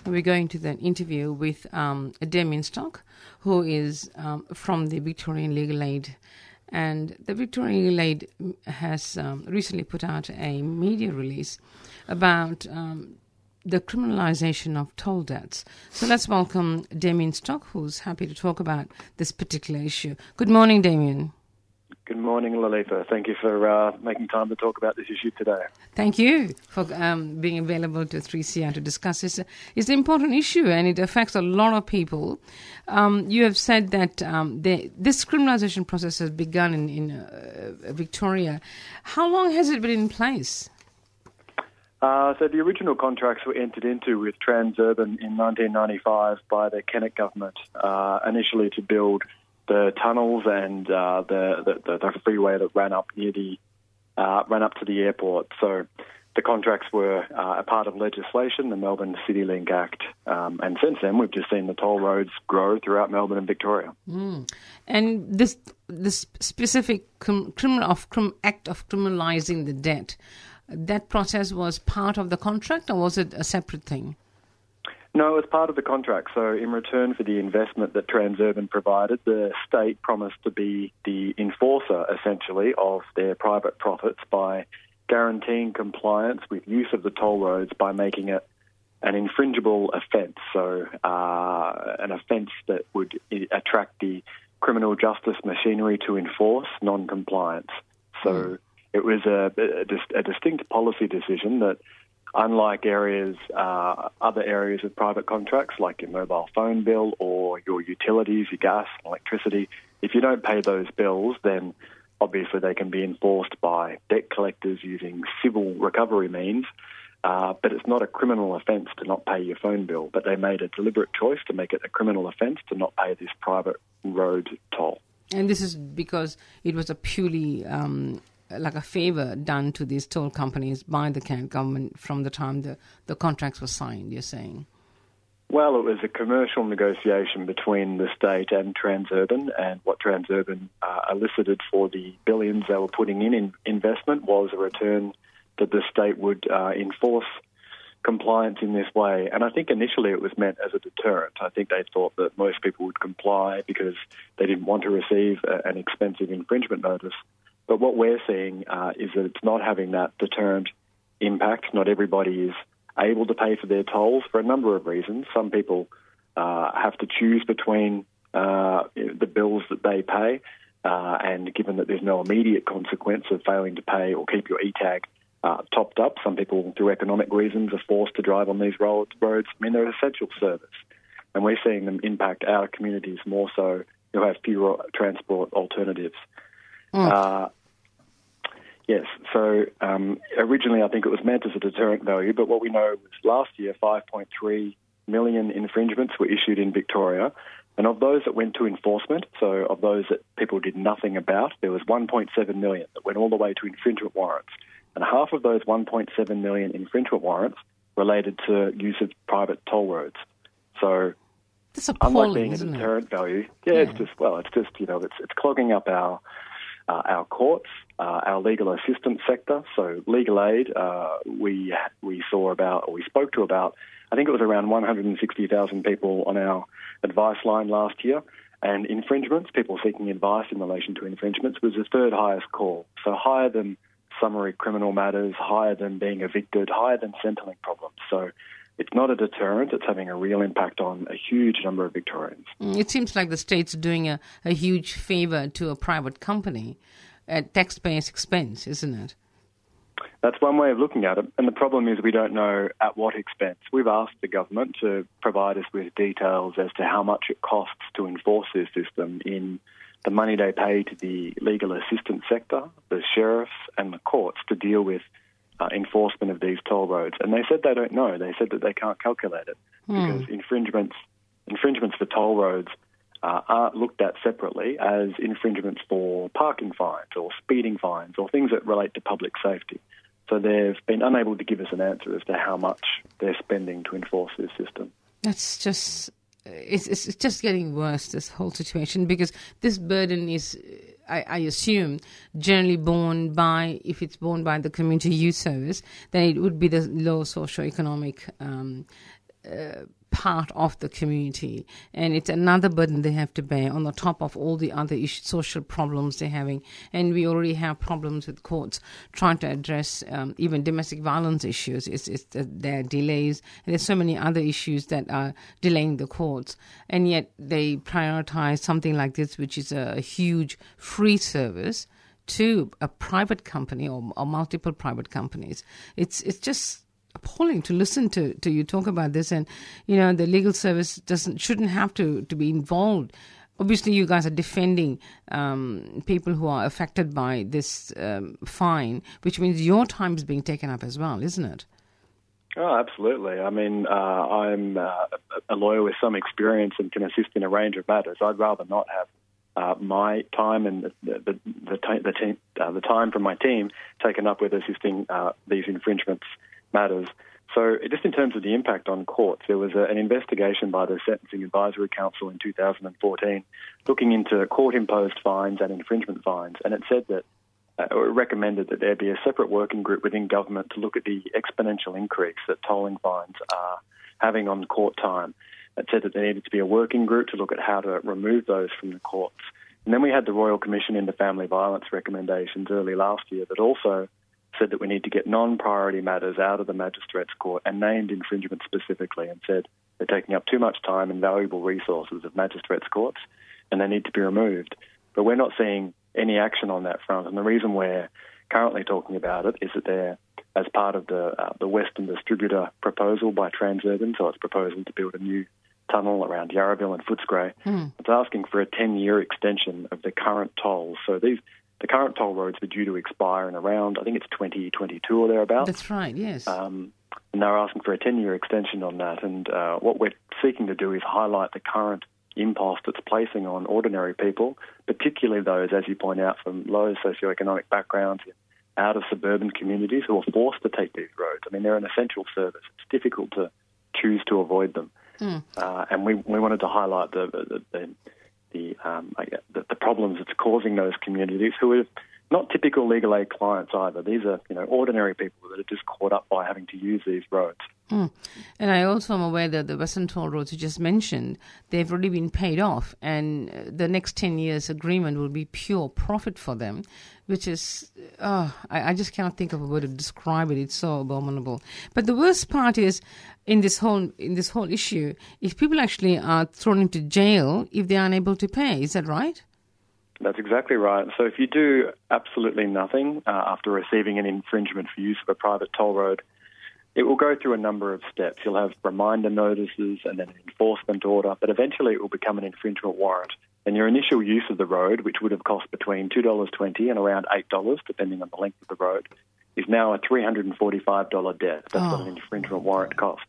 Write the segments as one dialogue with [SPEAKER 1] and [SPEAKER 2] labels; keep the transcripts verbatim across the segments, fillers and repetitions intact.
[SPEAKER 1] we're going to the interview with um, Damien Stock, who is um, from the Victorian Legal Aid. And the Victorian Legal Aid has um, recently put out a media release about um, the criminalisation of toll debts. So let's welcome Damien Stock, who's happy to talk about this particular issue. Good morning, Damien.
[SPEAKER 2] Good morning, Lalitha. Thank you for uh, making time to talk about this issue today.
[SPEAKER 1] Thank you for um, being available to three C R to discuss this. It's an important issue and it affects a lot of people. Um, you have said that um, the, this criminalisation process has begun in, in uh, Victoria. How long has it been in place?
[SPEAKER 2] Uh, so the original contracts were entered into with Transurban in nineteen ninety-five by the Kennett government, uh, initially to build the tunnels and uh, the, the the freeway that ran up near the uh, ran up to the airport. So the contracts were uh, a part of legislation, the Melbourne CityLink Act, um, and since then we've just seen the toll roads grow throughout Melbourne and Victoria.
[SPEAKER 1] Mm. And this this specific crim- criminal of crim- act of criminalising the debt, that process was part of the contract, or was it a separate thing?
[SPEAKER 2] No, it was part of the contract. So in return for the investment that Transurban provided, the state promised to be the enforcer, essentially, of their private profits by guaranteeing compliance with use of the toll roads by making it an infringible offence, so uh, an offence that would attract the criminal justice machinery to enforce non-compliance. So mm. it was a, a, a distinct policy decision that, unlike areas, uh, other areas of private contracts, like your mobile phone bill or your utilities, your gas, electricity, if you don't pay those bills, then obviously they can be enforced by debt collectors using civil recovery means. Uh, but it's not a criminal offence to not pay your phone bill. But they made a deliberate choice to make it a criminal offence to not pay this private road toll.
[SPEAKER 1] And this is because it was a purely Um like a favour done to these toll companies by the Kent government from the time the, the contracts were signed, you're saying?
[SPEAKER 2] Well, it was a commercial negotiation between the state and Transurban, and what Transurban uh, elicited for the billions they were putting in, in investment was a return that the state would uh, enforce compliance in this way. And I think initially it was meant as a deterrent. I think they thought that most people would comply because they didn't want to receive a, an expensive infringement notice. But what we're seeing uh, is that it's not having that deterrent impact. Not everybody is able to pay for their tolls for a number of reasons. Some people uh, have to choose between uh, the bills that they pay, uh, and given that there's no immediate consequence of failing to pay or keep your e-tag uh, topped up, some people, through economic reasons, are forced to drive on these roads. roads. I mean, they're an essential service, and we're seeing them impact our communities more so who have fewer transport alternatives. Mm. Uh, Yes, so um, originally I think it was meant as a deterrent value, but what we know was last year five point three million infringements were issued in Victoria, and of those that went to enforcement, so of those that people did nothing about, there was one point seven million that went all the way to infringement warrants, and half of those one point seven million infringement warrants related to use of private toll roads. So
[SPEAKER 1] that's appalling,
[SPEAKER 2] unlike being a
[SPEAKER 1] isn't
[SPEAKER 2] deterrent
[SPEAKER 1] it?
[SPEAKER 2] value, yeah, yeah, it's just, well, it's just, you know, it's, it's clogging up our Uh, our courts, uh, our legal assistance sector. So legal aid, uh, we we saw about, or we spoke to about, I think it was around one hundred sixty thousand people on our advice line last year. And infringements, people seeking advice in relation to infringements, was the third highest call. So higher than summary criminal matters, higher than being evicted, higher than Centrelink problems. So it's not a deterrent. It's having a real impact on a huge number of Victorians.
[SPEAKER 1] It seems like the state's doing a, a huge favour to a private company at taxpayers' expense, isn't it?
[SPEAKER 2] That's one way of looking at it. And the problem is we don't know at what expense. We've asked the government to provide us with details as to how much it costs to enforce this system in the money they pay to the legal assistance sector, the sheriffs and the courts to deal with Uh, enforcement of these toll roads. And they said they don't know. They said that they can't calculate it hmm. because infringements infringements for toll roads uh, aren't looked at separately as infringements for parking fines or speeding fines or things that relate to public safety. So they've been unable to give us an answer as to how much they're spending to enforce this system.
[SPEAKER 1] That's just, it's, it's just getting worse, this whole situation, because this burden is, I, I assume, generally borne by, if it's borne by the community youth service, then it would be the low socioeconomic um, uh, part of the community, and it's another burden they have to bear on the top of all the other issues, social problems they're having. And we already have problems with courts trying to address um, even domestic violence issues. It's, it's uh, there are delays, and there's so many other issues that are delaying the courts, and yet they prioritize something like this, which is a, a huge free service to a private company or, or multiple private companies. It's it's just appalling to listen to, to you talk about this, and you know the legal service doesn't shouldn't have to, to be involved. Obviously, you guys are defending um, people who are affected by this um, fine, which means your time is being taken up as well, isn't it?
[SPEAKER 2] Oh, absolutely. I mean, uh, I'm uh, a lawyer with some experience and can assist in a range of matters. I'd rather not have uh, my time and the the the, t- the, team, uh, the time from my team taken up with assisting uh, these infringements matters. So just in terms of the impact on courts, there was a, an investigation by the Sentencing Advisory Council in two thousand fourteen looking into court-imposed fines and infringement fines, and it said that, uh, or it recommended that there be a separate working group within government to look at the exponential increase that tolling fines are having on court time. It said that there needed to be a working group to look at how to remove those from the courts. And then we had the Royal Commission into Family Violence recommendations early last year that also said that we need to get non-priority matters out of the magistrates' court and named infringement specifically, and said they're taking up too much time and valuable resources of magistrates' courts and they need to be removed. But we're not seeing any action on that front, and the reason we're currently talking about it is that they're, as part of the uh, the Western Distributor proposal by Transurban, so it's proposing to build a new tunnel around Yarraville and Footscray, mm. it's asking for a ten-year extension of the current tolls. So these The current toll roads are due to expire in around, I think it's twenty twenty-two or thereabouts.
[SPEAKER 1] That's right, yes.
[SPEAKER 2] Um, and they're asking for a ten-year extension on that. And uh, what we're seeking to do is highlight the current impost it's placing on ordinary people, particularly those, as you point out, from low socioeconomic backgrounds, out of suburban communities who are forced to take these roads. I mean, they're an essential service. It's difficult to choose to avoid them. Mm. Uh, and we we wanted to highlight the the, the The, um, the the problems it's causing those communities, who are not typical legal aid clients either. These are, you know, ordinary people that are just caught up by having to use these roads.
[SPEAKER 1] Mm. And I also am aware that the Western toll roads you just mentioned, they've already been paid off, and the next ten years agreement will be pure profit for them, which is, oh, I, I just cannot think of a word to describe it. It's so abominable. But the worst part is, in this whole in this whole issue, if people actually are thrown into jail if they are unable to pay. Is that right?
[SPEAKER 2] That's exactly right. So if you do absolutely nothing uh, after receiving an infringement for use of a private toll road, it will go through a number of steps. You'll have reminder notices and then an enforcement order, but eventually it will become an infringement warrant. And your initial use of the road, which would have cost between two dollars twenty and around eight dollars, depending on the length of the road, is now a three hundred forty-five dollars debt. That's oh. what an infringement warrant costs.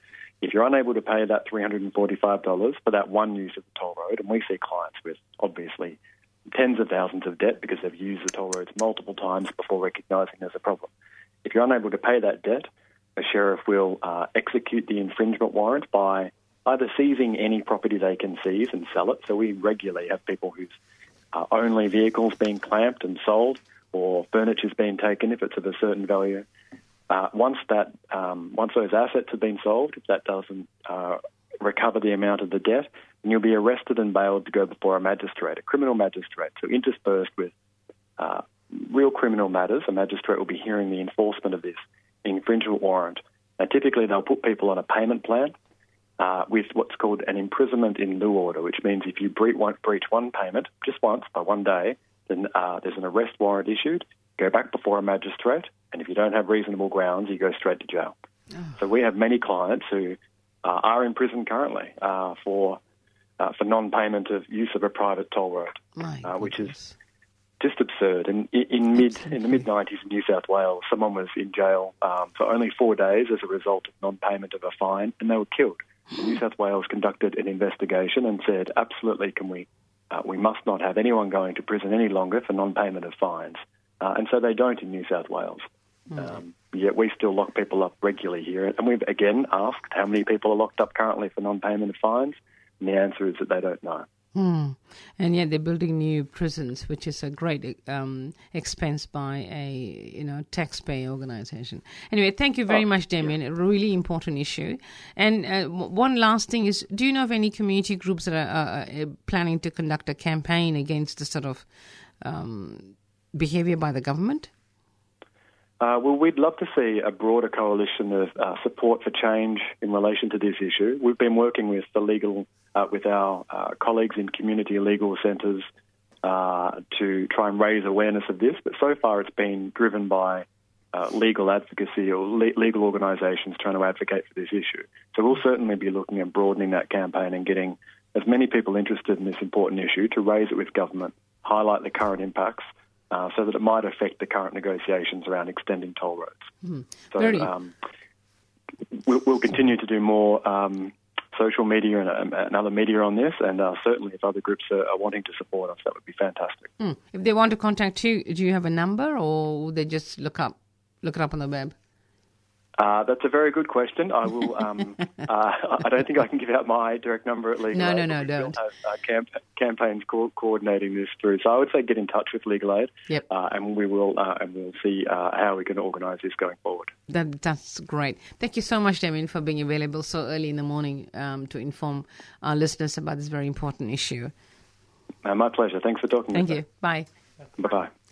[SPEAKER 2] If you're unable to pay that three hundred forty-five dollars for that one use of the toll road, and we see clients with, obviously, tens of thousands of debt because they've used the toll roads multiple times before recognising there's a problem. If you're unable to pay that debt, a sheriff will uh, execute the infringement warrant by either seizing any property they can seize and sell it. So we regularly have people whose uh, only vehicles being clamped and sold, or furniture's being taken if it's of a certain value. Uh, once that, um, once those assets have been sold, if that doesn't uh, recover the amount of the debt, then you'll be arrested and bailed to go before a magistrate, a criminal magistrate. So interspersed with uh, real criminal matters, a magistrate will be hearing the enforcement of this infringement warrant. Now, typically they'll put people on a payment plan uh, with what's called an imprisonment in lieu order, which means if you breach one, breach one payment just once by one day, then uh, there's an arrest warrant issued, go back before a magistrate, and if you don't have reasonable grounds, you go straight to jail. Oh. So we have many clients who uh, are in prison currently uh, for uh, for non-payment of use of a private toll road, uh, which is just absurd. And in, in mid in the mid nineties in New South Wales, someone was in jail um, for only four days as a result of non-payment of a fine, and they were killed. New South Wales conducted an investigation and said, absolutely, can we uh, we must not have anyone going to prison any longer for non-payment of fines, uh, and so they don't in New South Wales. Mm. Um, yet we still lock people up regularly here, and we've again asked how many people are locked up currently for non-payment of fines, and the answer is that they don't know.
[SPEAKER 1] Mm. And yet they're building new prisons, which is a great um, expense by a you know taxpayer organisation. Anyway, thank you very
[SPEAKER 2] oh,
[SPEAKER 1] much, Damien. Yeah. A really important issue. And uh, one last thing is, do you know of any community groups that are uh, planning to conduct a campaign against the sort of um, behaviour by the government?
[SPEAKER 2] Uh, well, we'd love to see a broader coalition of uh, support for change in relation to this issue. We've been working with the legal, uh, with our uh, colleagues in community legal centres uh, to try and raise awareness of this, but so far it's been driven by uh, legal advocacy or le- legal organisations trying to advocate for this issue. So we'll certainly be looking at broadening that campaign and getting as many people interested in this important issue to raise it with government, highlight the current impacts, Uh, so that it might affect the current negotiations around extending toll roads. Mm. So um, we'll, we'll continue to do more um, social media and, and other media on this, and uh, certainly if other groups are, are wanting to support us, that would be fantastic.
[SPEAKER 1] Mm. If they want to contact you, do you have a number, or would they just look up look it up on the web?
[SPEAKER 2] Uh, that's a very good question. I will. Um, uh, I don't think I can give out my direct number at Legal
[SPEAKER 1] no,
[SPEAKER 2] Aid.
[SPEAKER 1] No, no, no, don't.
[SPEAKER 2] Have, uh, camp- campaigns co- coordinating this through. So I would say get in touch with Legal Aid,
[SPEAKER 1] yep.
[SPEAKER 2] uh, and we will, uh, and we'll see uh, how we can organise this going forward.
[SPEAKER 1] That, that's great. Thank you so much, Damien, for being available so early in the morning um, to inform our listeners about this very important issue.
[SPEAKER 2] Uh, my pleasure. Thanks for talking.
[SPEAKER 1] Thank
[SPEAKER 2] to
[SPEAKER 1] you. Me. Bye.
[SPEAKER 2] Bye bye.